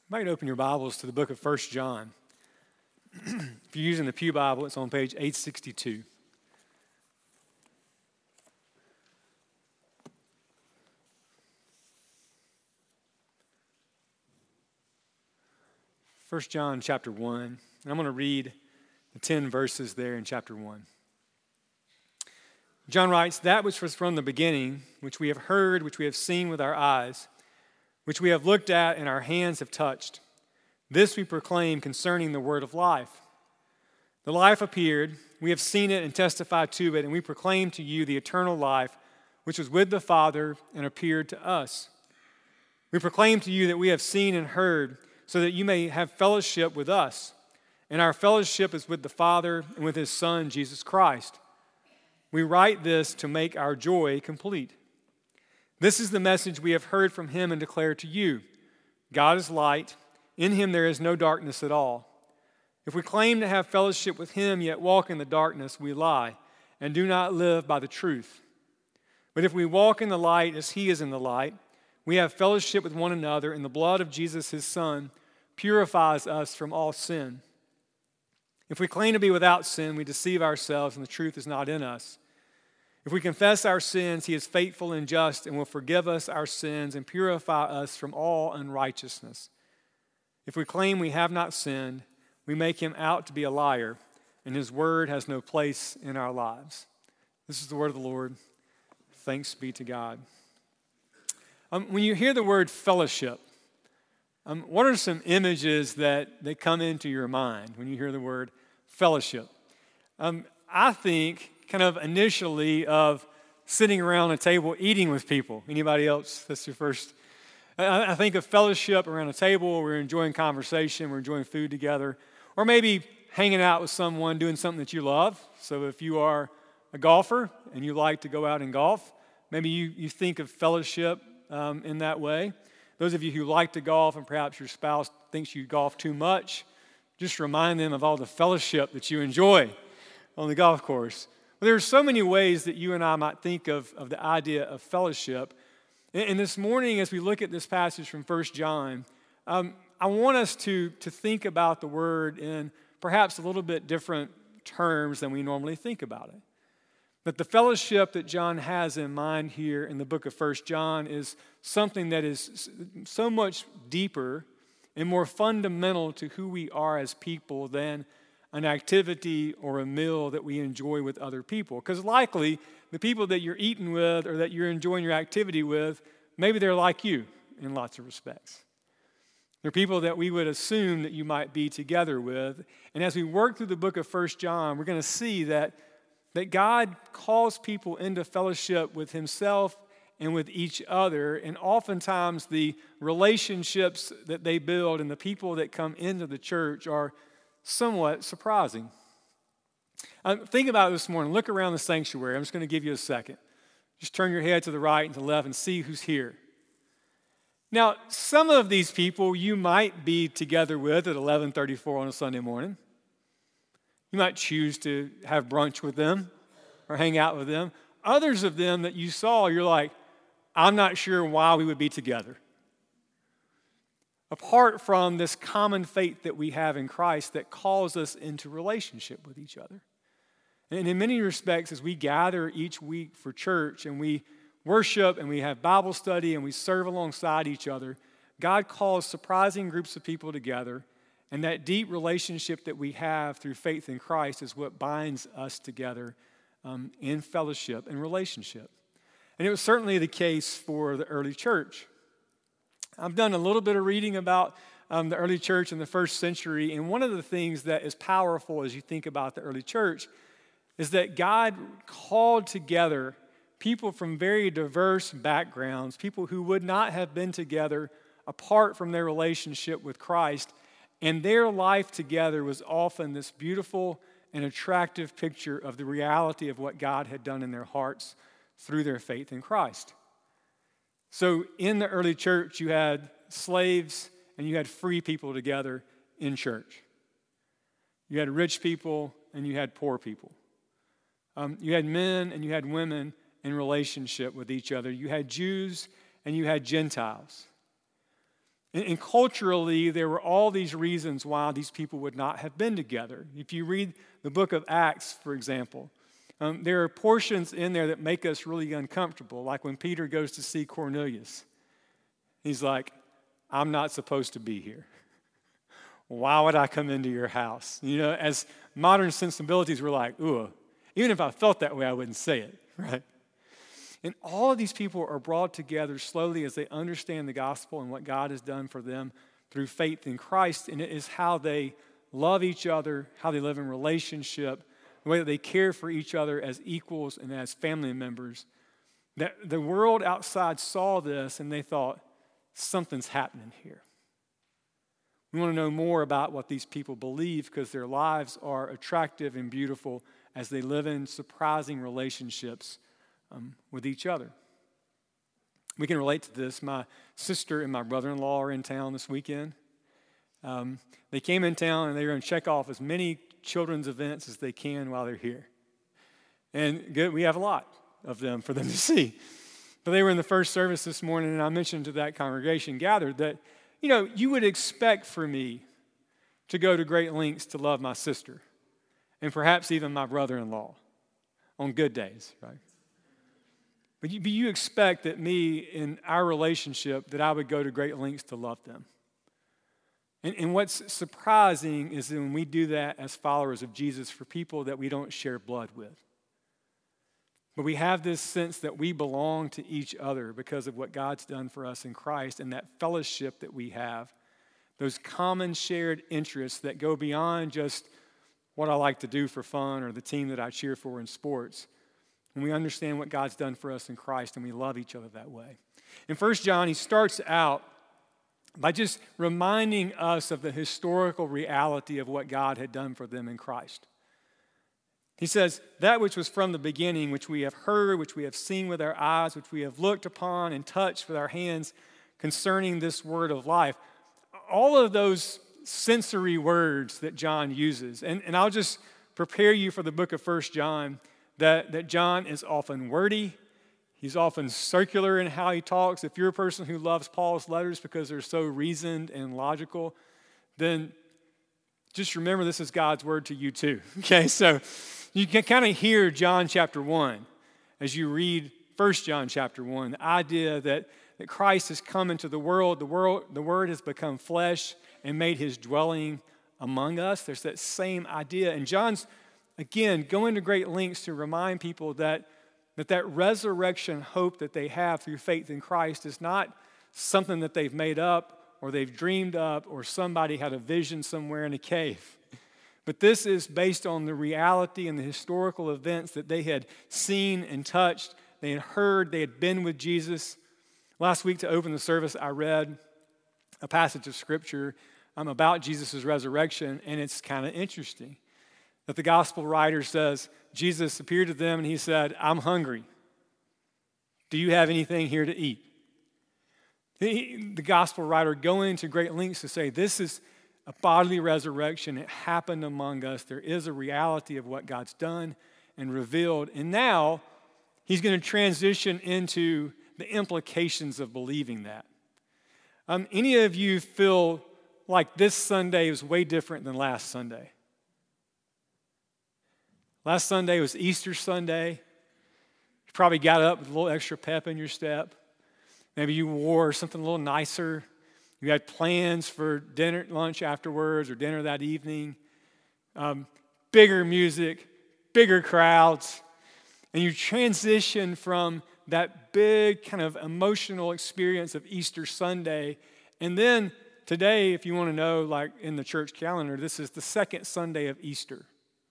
You might open your Bibles to the book of 1 John. If you're using the Pew Bible, it's on page 862. First John chapter 1, and I'm going to read the 10 verses there in chapter 1. John writes, "That which was from the beginning, which we have heard, which we have seen with our eyes, which we have looked at and our hands have touched. This we proclaim concerning the word of life. The life appeared, we have seen it and testified to it, and we proclaim to you the eternal life, which was with the Father and appeared to us. We proclaim to you that we have seen and heard, so that you may have fellowship with us. And our fellowship is with the Father and with his Son, Jesus Christ. We write this to make our joy complete. This is the message we have heard from him and declare to you. God is light. In him there is no darkness at all. If we claim to have fellowship with him, yet walk in the darkness, we lie and do not live by the truth. But if we walk in the light as he is in the light, we have fellowship with one another, and the blood of Jesus, his Son, purifies us from all sin. If we claim to be without sin, we deceive ourselves, and the truth is not in us. If we confess our sins, he is faithful and just and will forgive us our sins and purify us from all unrighteousness. If we claim we have not sinned, we make him out to be a liar, and his word has no place in our lives." This is the word of the Lord. Thanks be to God. When you hear the word fellowship, what are some images that come into your mind when you hear the word fellowship? I think kind of initially of sitting around a table eating with people. Anybody else? That's your first. I think of fellowship around a table. We're enjoying conversation. We're enjoying food together. Or maybe hanging out with someone doing something that you love. So if you are a golfer and you like to go out and golf, maybe you think of fellowship in that way. Those of you who like to golf and perhaps your spouse thinks you golf too much, just remind them of all the fellowship that you enjoy on the golf course. Well, there are so many ways that you and I might think of the idea of fellowship. And this morning, as we look at this passage from 1 John, I want us to think about the word in perhaps a little bit different terms than we normally think about it. But the fellowship that John has in mind here in the book of 1 John is something that is so much deeper and more fundamental to who we are as people than an activity or a meal that we enjoy with other people. Because likely, the people that you're eating with or that you're enjoying your activity with, maybe they're like you in lots of respects. They're people that we would assume that you might be together with. And as we work through the book of 1 John, we're going to see that God calls people into fellowship with himself and with each other. And oftentimes the relationships that they build and the people that come into the church are somewhat surprising. Think about it this morning. Look around the sanctuary. I'm just going to give you a second. Just turn your head to the right and to the left and see who's here. Now, some of these people you might be together with at 11:34 on a Sunday morning. You might choose to have brunch with them or hang out with them. Others of them that you saw, you're like, I'm not sure why we would be together. Apart from this common faith that we have in Christ that calls us into relationship with each other. And in many respects, as we gather each week for church and we worship and we have Bible study and we serve alongside each other, God calls surprising groups of people together. And that deep relationship that we have through faith in Christ is what binds us together in fellowship and relationship. And it was certainly the case for the early church. I've done a little bit of reading about the early church in the first century, and one of the things that is powerful as you think about the early church is that God called together people from very diverse backgrounds, people who would not have been together apart from their relationship with Christ, and their life together was often this beautiful and attractive picture of the reality of what God had done in their hearts through their faith in Christ. So in the early church, you had slaves and you had free people together in church. You had rich people and you had poor people. You had men and you had women in relationship with each other. You had Jews and you had Gentiles. And culturally, there were all these reasons why these people would not have been together. If you read the book of Acts, for example, there are portions in there that make us really uncomfortable, like when Peter goes to see Cornelius. He's like, I'm not supposed to be here. Why would I come into your house? You know, as modern sensibilities, we're like, ooh, even if I felt that way, I wouldn't say it, right? And all of these people are brought together slowly as they understand the gospel and what God has done for them through faith in Christ. And it is how they love each other, how they live in relationship, the way that they care for each other as equals and as family members. That the world outside saw this and they thought, something's happening here. We want to know more about what these people believe because their lives are attractive and beautiful as they live in surprising relationships with each other. We can relate to this. My sister and my brother-in-law are in town this weekend. They came in town and they're going to check off as many children's events as they can while they're here. And good, we have a lot of them for them to see. But they were in the first service this morning, and I mentioned to that congregation gathered that, you know, you would expect for me to go to great lengths to love my sister and perhaps even my brother-in-law on good days, right? But you expect that me, in our relationship, that I would go to great lengths to love them. And what's surprising is that when we do that as followers of Jesus for people that we don't share blood with. But we have this sense that we belong to each other because of what God's done for us in Christ and that fellowship that we have, those common shared interests that go beyond just what I like to do for fun or the team that I cheer for in sports. When we understand what God's done for us in Christ and we love each other that way. In 1 John, he starts out by just reminding us of the historical reality of what God had done for them in Christ. He says, that which was from the beginning, which we have heard, which we have seen with our eyes, which we have looked upon and touched with our hands concerning this word of life. All of those sensory words that John uses. And I'll just prepare you for the book of 1 John. That John is often wordy. He's often circular in how he talks. If you're a person who loves Paul's letters because they're so reasoned and logical, then just remember this is God's word to you too. Okay, so you can kind of hear John chapter 1 as you read 1 John chapter 1, the idea that Christ has come into the world. The word has become flesh and made his dwelling among us. There's that same idea. And John's again, going to great lengths to remind people that resurrection hope that they have through faith in Christ is not something that they've made up or they've dreamed up or somebody had a vision somewhere in a cave. But this is based on the reality and the historical events that they had seen and touched, they had heard, they had been with Jesus. Last week to open the service, I read a passage of Scripture about Jesus' resurrection, and it's kind of interesting. That the gospel writer says, Jesus appeared to them and he said, I'm hungry. Do you have anything here to eat? The gospel writer going to great lengths to say, this is a bodily resurrection. It happened among us. There is a reality of what God's done and revealed. And now he's going to transition into the implications of believing that. Any of you feel like this Sunday is way different than last Sunday? Last Sunday was Easter Sunday. You probably got up with a little extra pep in your step. Maybe you wore something a little nicer. You had plans for dinner, lunch afterwards, or dinner that evening. Bigger music, bigger crowds. And you transition from that big kind of emotional experience of Easter Sunday. And then today, if you want to know, like in the church calendar, this is the second Sunday of Easter.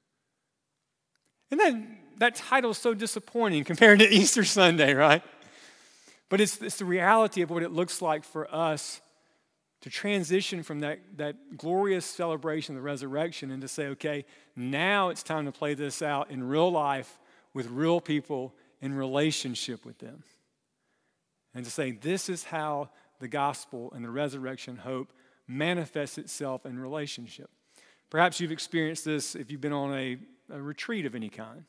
And then that title is so disappointing compared to Easter Sunday, right? But it's the reality of what it looks like for us to transition from that glorious celebration of the resurrection and to say, okay, now it's time to play this out in real life with real people in relationship with them. And to say, this is how the gospel and the resurrection hope manifests itself in relationship. Perhaps you've experienced this if you've been on a retreat of any kind.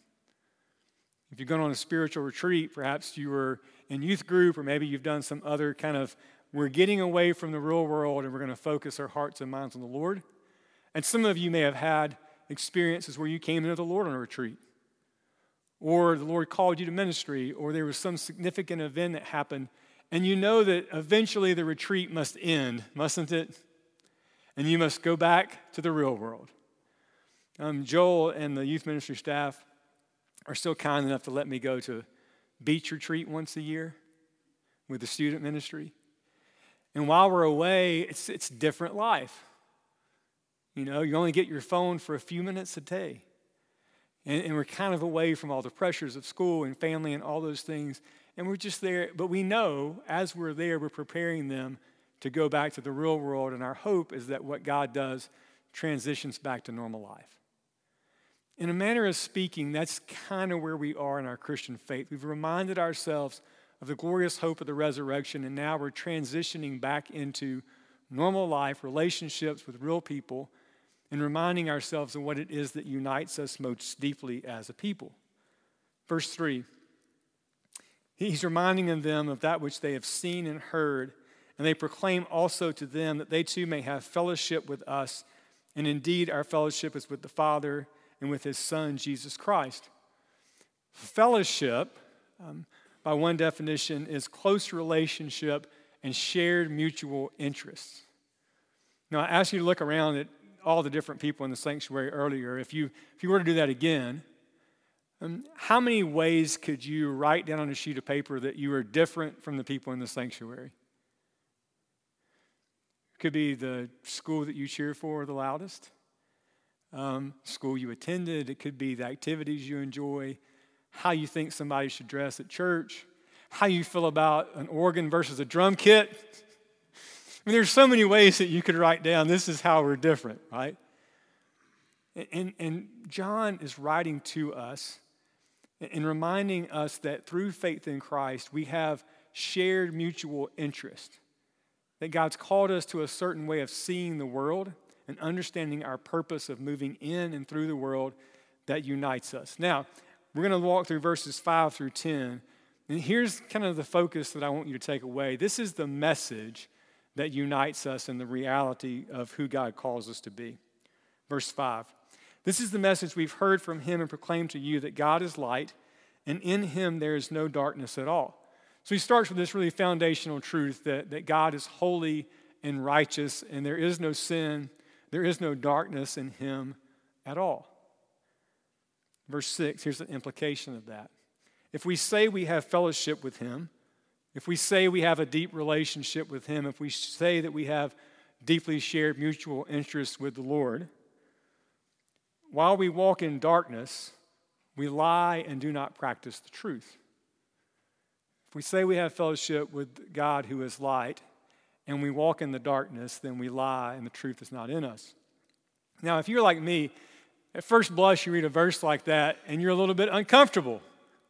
If you've gone on a spiritual retreat, perhaps you were in youth group or maybe you've done some other kind of we're getting away from the real world and we're going to focus our hearts and minds on the Lord. And some of you may have had experiences where you came into the Lord on a retreat, or the Lord called you to ministry, or there was some significant event that happened, and you know that eventually the retreat must end, mustn't it? And you must go back to the real world. Joel and the youth ministry staff are still kind enough to let me go to beach retreat once a year with the student ministry. And while we're away, it's different life. You know, you only get your phone for a few minutes a day. And we're kind of away from all the pressures of school and family and all those things. And we're just there. But we know as we're there, we're preparing them to go back to the real world. And our hope is that what God does transitions back to normal life. In a manner of speaking, that's kind of where we are in our Christian faith. We've reminded ourselves of the glorious hope of the resurrection, and now we're transitioning back into normal life, relationships with real people, and reminding ourselves of what it is that unites us most deeply as a people. Verse 3, he's reminding them of that which they have seen and heard, and they proclaim also to them that they too may have fellowship with us, and indeed our fellowship is with the Father and with his Son, Jesus Christ. Fellowship, by one definition, is close relationship and shared mutual interests. Now, I asked you to look around at all the different people in the sanctuary earlier. If you were to do that again, how many ways could you write down on a sheet of paper that you are different from the people in the sanctuary? It could be the school that you cheer for the loudest, school you attended. It could be the activities you enjoy, how you think somebody should dress at church, how you feel about an organ versus a drum kit. I mean, there's so many ways that you could write down, this is how we're different, right? And John is writing to us and reminding us that through faith in Christ, we have shared mutual interest, that God's called us to a certain way of seeing the world and understanding our purpose of moving in and through the world that unites us. Now, we're going to walk through verses 5 through 10, and here's kind of the focus that I want you to take away. This is the message that unites us in the reality of who God calls us to be. Verse 5, this is the message we've heard from him and proclaimed to you, that God is light, and in him there is no darkness at all. So he starts with this really foundational truth that God is holy and righteous, and there is no sin, there is no darkness in him at all. Verse 6, here's the implication of that. If we say we have fellowship with him, if we say we have a deep relationship with him, if we say that we have deeply shared mutual interests with the Lord, while we walk in darkness, we lie and do not practice the truth. If we say we have fellowship with God who is light, and we walk in the darkness, then we lie and the truth is not in us. Now, if you're like me, at first blush, you read a verse like that and you're a little bit uncomfortable.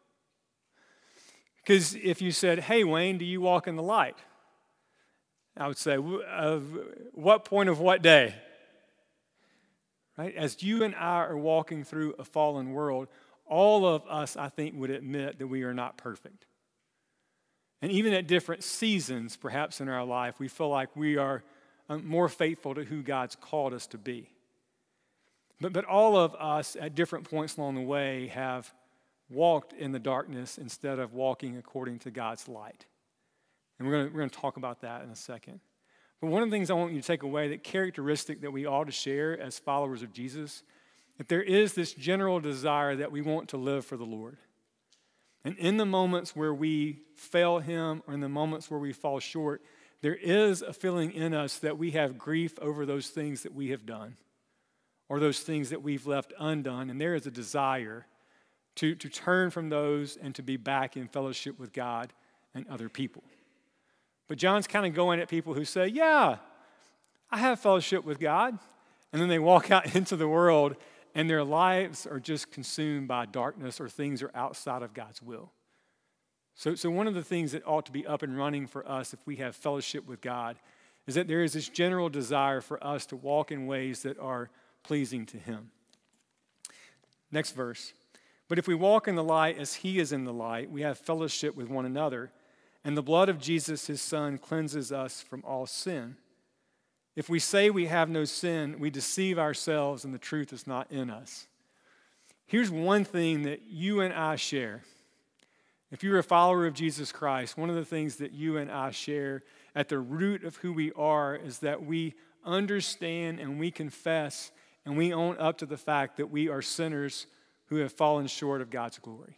Because if you said, hey, Wayne, do you walk in the light? I would say, what point of what day? Right? As you and I are walking through a fallen world, all of us, I think, would admit that we are not perfect. And even at different seasons, perhaps in our life, we feel like we are more faithful to who God's called us to be. But all of us at different points along the way have walked in the darkness instead of walking according to God's light. And we're going to talk about that in a second. But one of the things I want you to take away, that characteristic that we ought to share as followers of Jesus, that there is this general desire that we want to live for the Lord. And in the moments where we fail him, or in the moments where we fall short, there is a feeling in us that we have grief over those things that we have done, or those things that we've left undone. And there is a desire to turn from those and to be back in fellowship with God and other people. But John's kind of going at people who say, yeah, I have fellowship with God. And then they walk out into the world and their lives are just consumed by darkness, or things are outside of God's will. So one of the things that ought to be up and running for us if we have fellowship with God is that there is this general desire for us to walk in ways that are pleasing to him. Next verse. But if we walk in the light as he is in the light, we have fellowship with one another, and the blood of Jesus, his Son, cleanses us from all sin. If we say we have no sin, we deceive ourselves and the truth is not in us. Here's one thing that you and I share. If you're a follower of Jesus Christ, one of the things that you and I share at the root of who we are is that we understand and we confess and we own up to the fact that we are sinners who have fallen short of God's glory.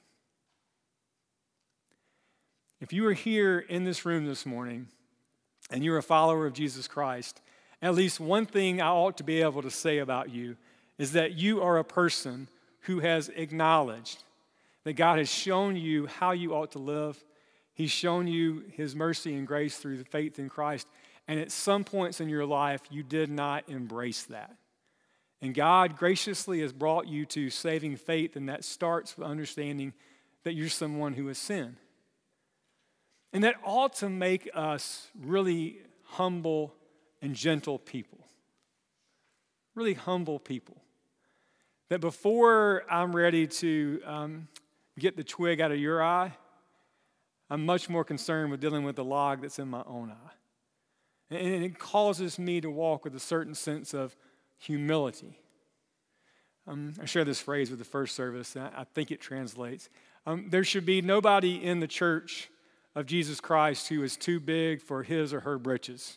If you are here in this room this morning and you're a follower of Jesus Christ, at least one thing I ought to be able to say about you is that you are a person who has acknowledged that God has shown you how you ought to live. He's shown you his mercy and grace through the faith in Christ. And at some points in your life, you did not embrace that. And God graciously has brought you to saving faith, and that starts with understanding that you're someone who has sinned. And that ought to make us really humble and gentle people. Really humble people. That before I'm ready to get the twig out of your eye, I'm much more concerned with dealing with the log that's in my own eye. And it causes me to walk with a certain sense of humility. I share this phrase with the first service, and I think it translates. There should be nobody in the church of Jesus Christ who is too big for his or her britches.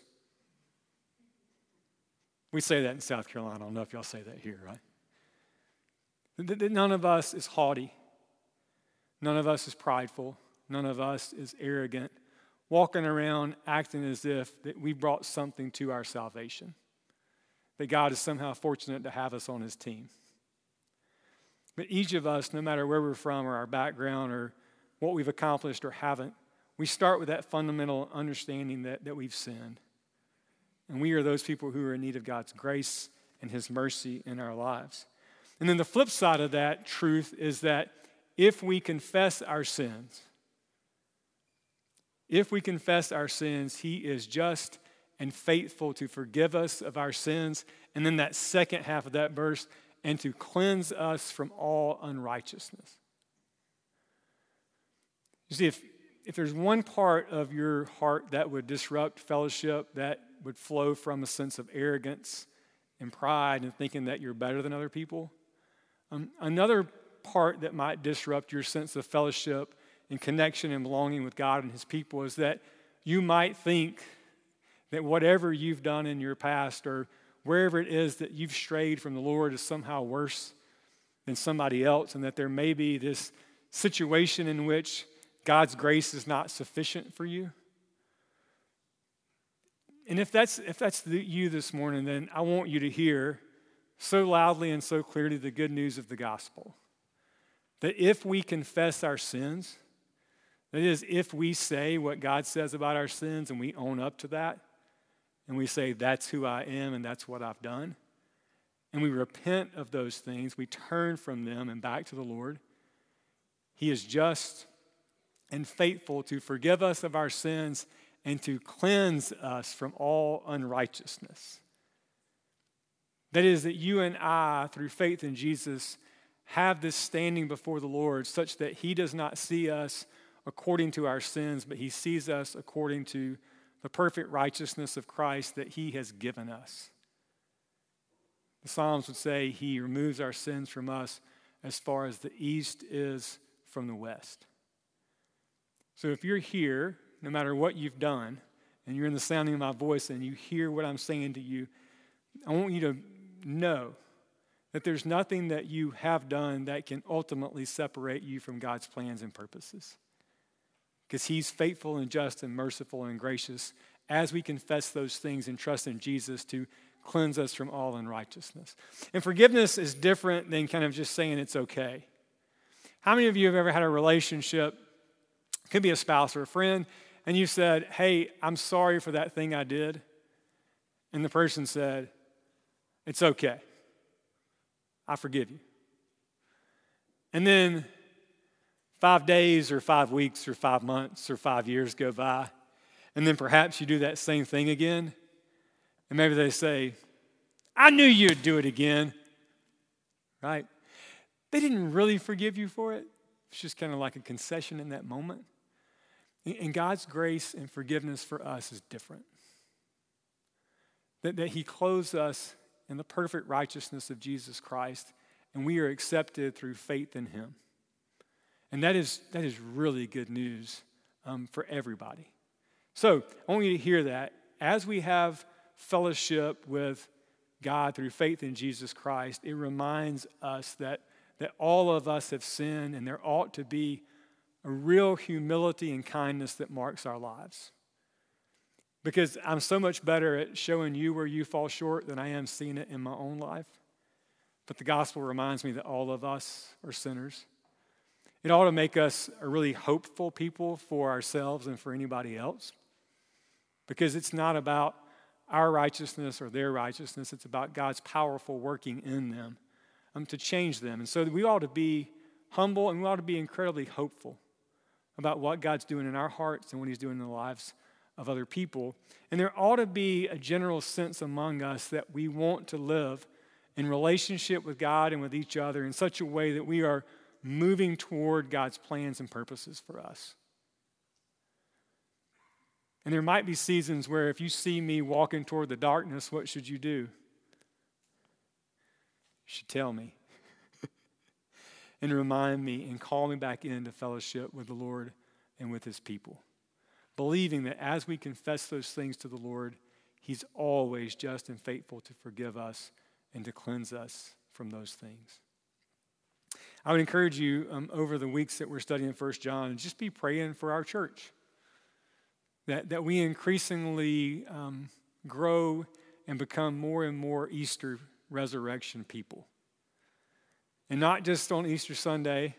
We say that in South Carolina. I don't know if y'all say that here, right? None of us is haughty. None of us is prideful. None of us is arrogant, walking around acting as if that we brought something to our salvation, that God is somehow fortunate to have us on his team. But each of us, no matter where we're from or our background or what we've accomplished or haven't, we start with that fundamental understanding that we've sinned. And we are those people who are in need of God's grace and his mercy in our lives. And then the flip side of that truth is that if we confess our sins, he is just and faithful to forgive us of our sins. And then that second half of that verse, and to cleanse us from all unrighteousness. You see, if there's one part of your heart that would disrupt fellowship, that would flow from a sense of arrogance and pride and thinking that you're better than other people, another part that might disrupt your sense of fellowship and connection and belonging with God and his people is that you might think that whatever you've done in your past or wherever it is that you've strayed from the Lord is somehow worse than somebody else, and that there may be this situation in which God's grace is not sufficient for you. And if that's you this morning, then I want you to hear so loudly and so clearly the good news of the gospel. That if we confess our sins, that is, if we say what God says about our sins and we own up to that, and we say, that's who I am and that's what I've done, and we repent of those things, we turn from them and back to the Lord, he is just and faithful to forgive us of our sins and to cleanse us from all unrighteousness. That is, that you and I, through faith in Jesus, have this standing before the Lord such that he does not see us according to our sins, but he sees us according to the perfect righteousness of Christ that he has given us. The Psalms would say he removes our sins from us as far as the east is from the west. So if you're here, no matter what you've done, and you're in the sounding of my voice and you hear what I'm saying to you, I want you to know that there's nothing that you have done that can ultimately separate you from God's plans and purposes. Because he's faithful and just and merciful and gracious as we confess those things and trust in Jesus to cleanse us from all unrighteousness. And forgiveness is different than kind of just saying it's okay. How many of you have ever had a relationship, could be a spouse or a friend, and you said, hey, I'm sorry for that thing I did, and the person said, it's okay, I forgive you. And then 5 days or 5 weeks or 5 months or 5 years go by, and then perhaps you do that same thing again, and maybe they say, I knew you'd do it again, right? They didn't really forgive you for it. It's just kind of like a concession in that moment. And God's grace and forgiveness for us is different. That he clothes us in the perfect righteousness of Jesus Christ, and we are accepted through faith in him. And that is really good news for everybody. So I want you to hear that. As we have fellowship with God through faith in Jesus Christ, it reminds us that all of us have sinned, and there ought to be a real humility and kindness that marks our lives. Because I'm so much better at showing you where you fall short than I am seeing it in my own life. But the gospel reminds me that all of us are sinners. It ought to make us a really hopeful people for ourselves and for anybody else. Because it's not about our righteousness or their righteousness. It's about God's powerful working in them to change them. And so we ought to be humble, and we ought to be incredibly hopeful about what God's doing in our hearts and what he's doing in the lives of other people. And there ought to be a general sense among us that we want to live in relationship with God and with each other in such a way that we are moving toward God's plans and purposes for us. And there might be seasons where if you see me walking toward the darkness, what should you do? You should tell me and remind me and call me back into fellowship with the Lord and with his people. Believing that as we confess those things to the Lord, he's always just and faithful to forgive us and to cleanse us from those things. I would encourage you over the weeks that we're studying 1 John, just be praying for our church. That we increasingly grow and become more and more Easter resurrection people. And not just on Easter Sunday,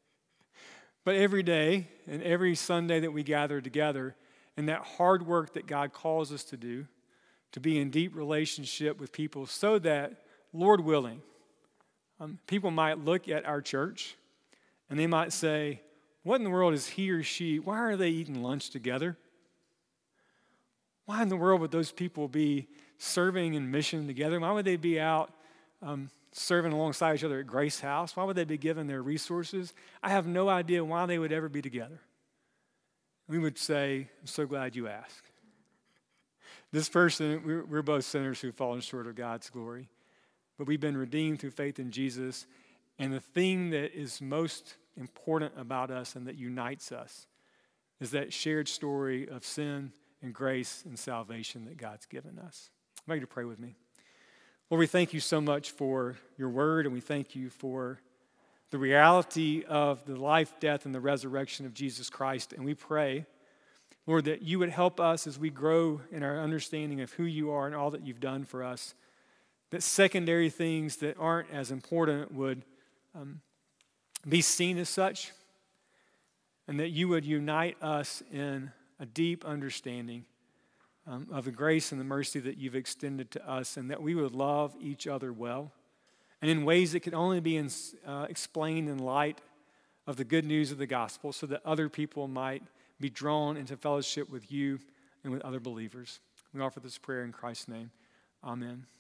but every day and every Sunday that we gather together, and that hard work that God calls us to do, to be in deep relationship with people so that, Lord willing, people might look at our church and they might say, what in the world is he or she, why are they eating lunch together? Why in the world would those people be serving in mission together? Why would they be out serving alongside each other at Grace House? Why would they be giving their resources? I have no idea why they would ever be together. We would say, I'm so glad you asked. This person, we're both sinners who've fallen short of God's glory, but we've been redeemed through faith in Jesus, and the thing that is most important about us and that unites us is that shared story of sin and grace and salvation that God's given us. I'd like you to pray with me. Lord, we thank you so much for your word, and we thank you for the reality of the life, death, and the resurrection of Jesus Christ. And we pray, Lord, that you would help us as we grow in our understanding of who you are and all that you've done for us, that secondary things that aren't as important would be seen as such, and that you would unite us in a deep understanding of the grace and the mercy that you've extended to us, and that we would love each other well, and in ways that could only be explained in light of the good news of the gospel, so that other people might be drawn into fellowship with you and with other believers. We offer this prayer in Christ's name. Amen.